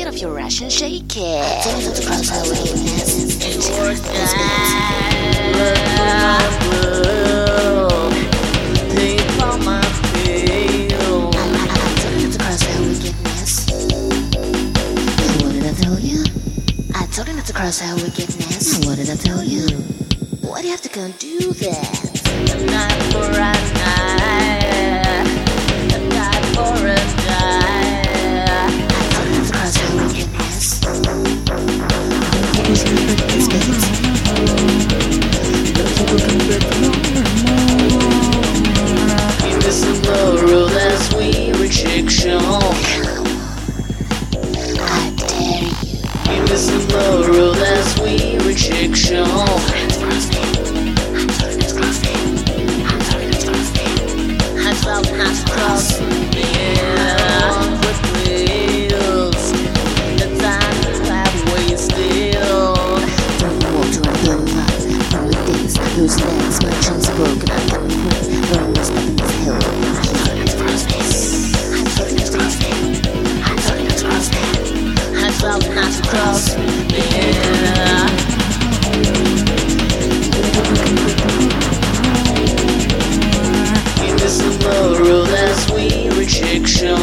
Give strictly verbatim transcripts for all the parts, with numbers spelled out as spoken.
Get off your rush and shake it. Tell me not to cross our wickedness. Your world, take all my pain. I, I, I told you not to cross our wickedness. What did I tell you? I told you not to cross our wickedness. What did I tell you? Why do you have to go and do that? A night for a night, a night for a night. I told you not to cross our wickedness. Who's gonna break this bait? Tomorrow, that's we rejection. I dare you. In this tomorrow, that's we rejection. I felt not cross the air with wheels. The time you have wasted. Don't walk to a blue light. Only days, loose legs, my chains broken. I can't move. Burn this up in this hill. I felt not to cross the air. In this tomorrow, that's we rejection.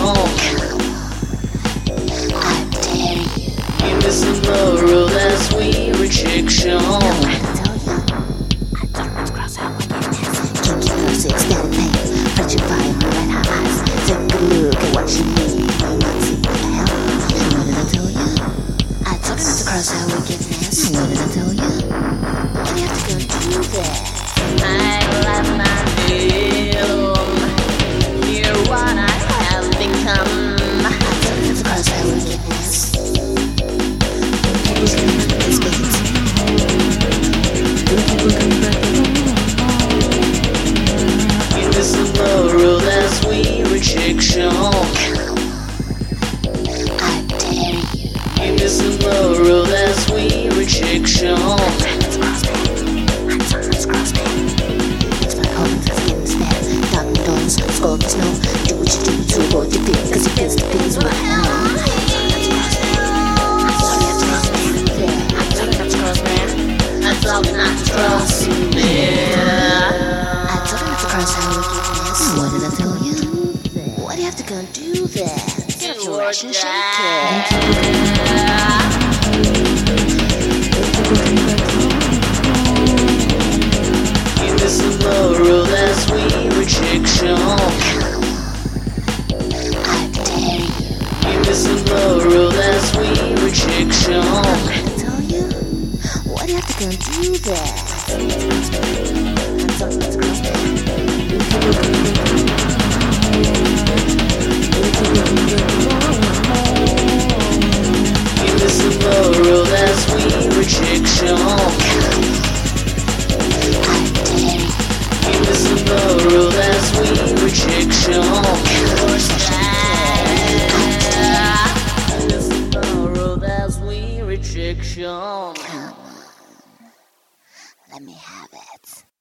I dare you. In this tomorrow, that's we rejection. What did I tell you? I told you not to cross our wickedness. Kinky nerves, ecstatic pain. Friendship fire, my red hot eyes. Take a look at what you need. You might see what the hell. What did I tell you? I told you not to cross our wickedness. What did I tell you? Why do you have to go and do that? I left my home. Hear what I have become. I told you not to cross our wickedness. Who's gonna break this bait? In this tomorrow, that's we rejection. I dare you. In this tomorrow, that's we rejection. Let's cross me. I told you not to cross me. It's my home, it's getting stabbed. Knocking doors, scolding snow. Do what you do to avoid your fear, cause it feels the fears what I know. I told you not to cross me. I told you not to cross me. I thought not to cross me. I told you not to cross our wickedness. What did I tell you? Why do you have to go and do that? Get off your rush and shake it. In this tomorrow, that's we rejection. I dare you. In this tomorrow, that's we rejection. What did I tell you? Why do you have to go and do that? I told you not to cross me. In this tomorrow, that's we rejection. I dare you. In this tomorrow, that's we rejection. In this tomorrow, that's we rejection. Come on. Let me have it.